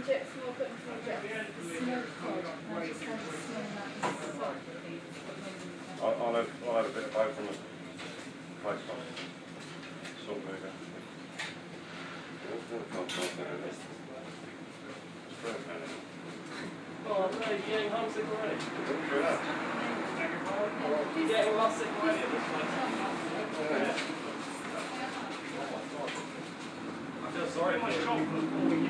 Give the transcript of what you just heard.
project, small equipment project, the smoke pod, and I just had to smell that I'll have a bit of both on the place one. Salt mover. Oh, no, you're getting homesick already. You're getting homesick already at this point. I feel sorry for you.